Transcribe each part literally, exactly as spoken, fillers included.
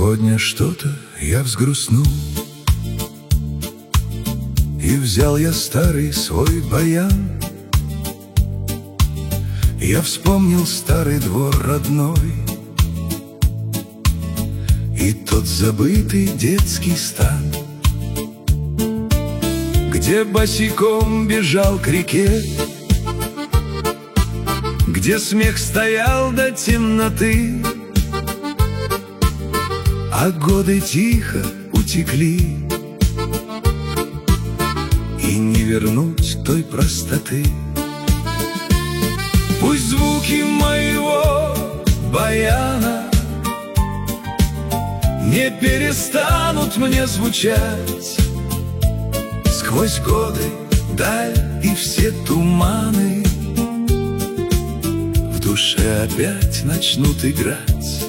Сегодня что-то я взгрустнул, и взял я старый свой баян. Я вспомнил старый двор родной и тот забытый детский стан, где босиком бежал к реке, где смех стоял до темноты, а годы тихо утекли, и не вернуть той простоты. Пусть звуки моего баяна не перестанут мне звучать сквозь годы, даль и все туманы, в душе опять начнут играть.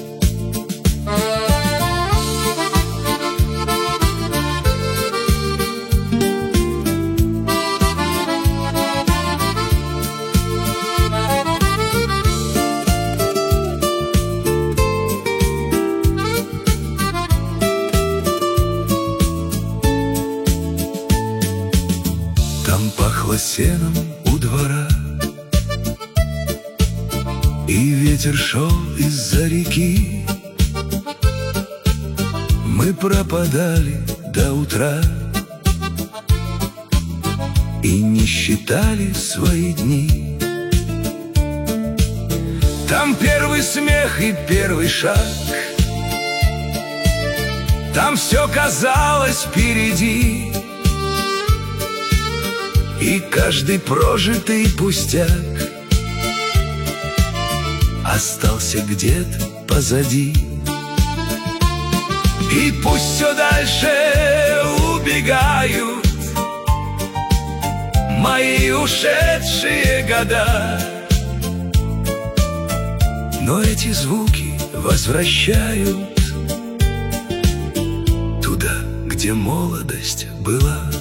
Там пахло сеном у двора, и ветер шел из-за реки. Мы пропадали до утра и не считали свои дни. Там первый смех и первый шаг, там все казалось впереди, и каждый прожитый пустяк остался где-то позади. И пусть все дальше убегают мои ушедшие года, но эти звуки возвращают туда, где молодость была.